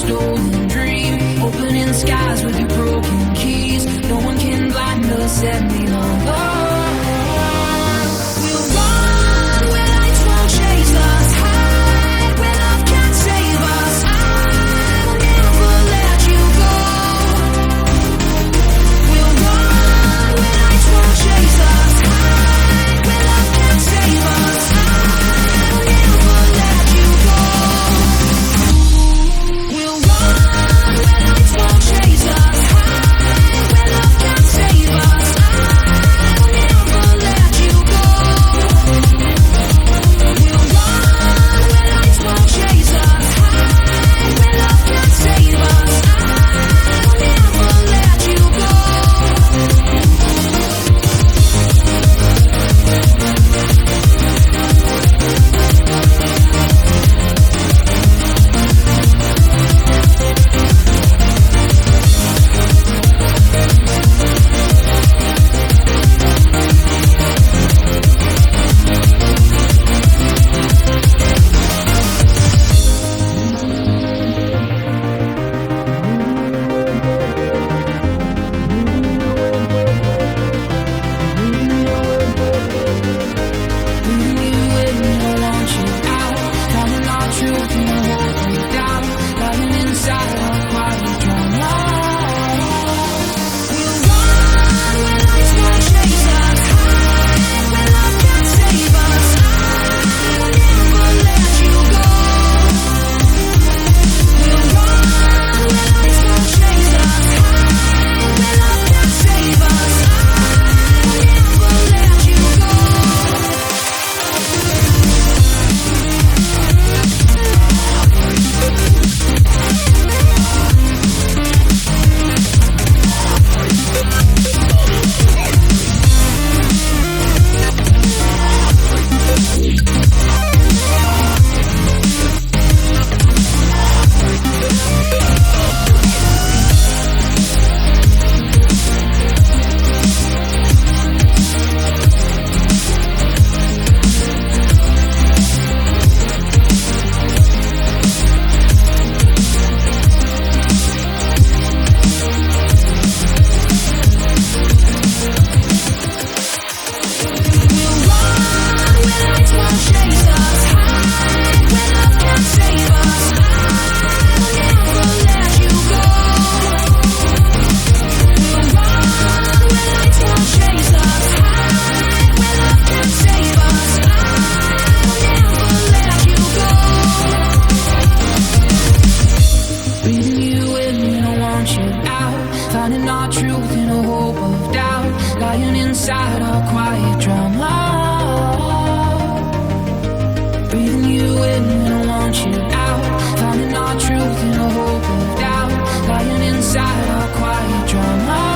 stolen dream, opening skies with your broken keys. No one can blind us any longer. We'll run where lights won't chase us, hide where love can't save us. I will never let you go. We'll run where lights won't chase us, hide where love can't save us. I will never let you go. We'll run where lights won't chase us, hide where love can't save us. I will never let you go. We'll run where lights won't chase us, hide where love can't save us. I will never let you go. Finding our truth in a hope of doubt, lying inside our quiet drama. Breathing you in when I want you out. Finding our truth in a hope of doubt, lying inside our quiet drama.